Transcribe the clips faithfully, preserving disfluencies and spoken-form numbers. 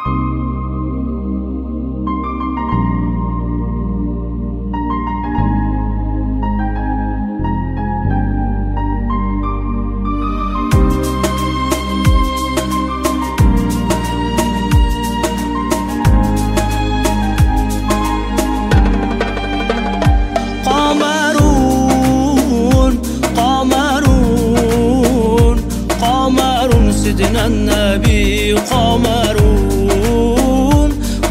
سيدنا النبي قمرون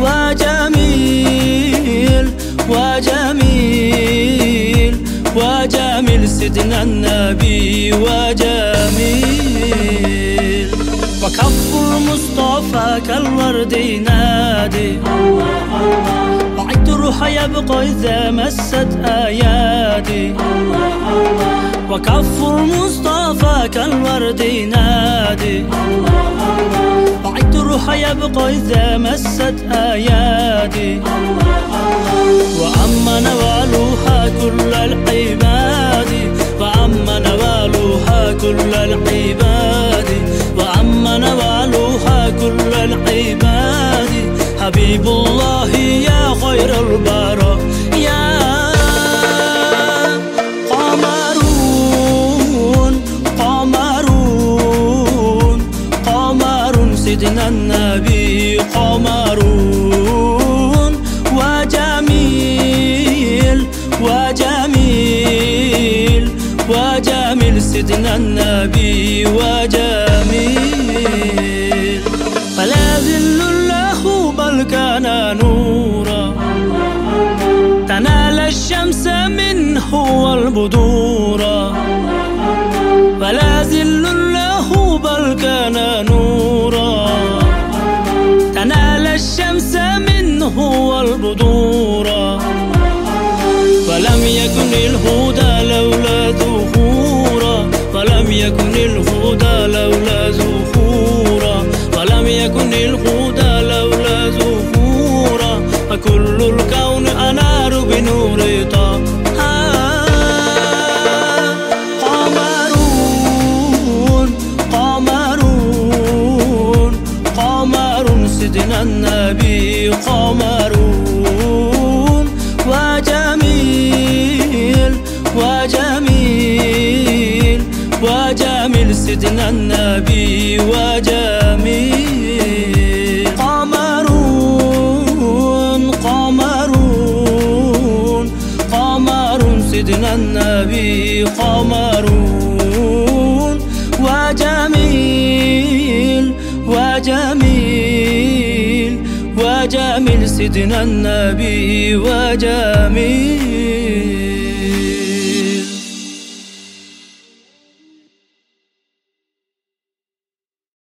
وجميل وجميل وجميل سيدنا النبي وجميل وكف المصطفى كالورد ينادي وعد الروح يبقى إذا مست أيادي وكف المصطفى كالورد ينادي وعد الروح يبقى إذا مست أيادي وأما نوالها كل العباد وأما نوالها كل العباد وأما نوالها كل العباد حبيب الله يا خير البرى يا سيدنا النبي قمرون وجميل وجميل وجميل سيدنا النبي وجميل فلا ذل له بل كان نورا تنال الشمس منه والبدورا فلا ذل له بل كان نورا تنال الشمس منه والبدورا فلم يكن الهدى لولا ظهورا فلم يكن الهدى لولا ظهورا فلم يكن الهدى لولا ظهورا فكل الكون أنار بنور طه سيدنا النبي قمرون وجميل وجميل وجميل سيدنا النبي وجميل قمرون قمرون قمرون سيدنا النبي قمرون وجميل وجميل وجميل سيدنا النبي وجميل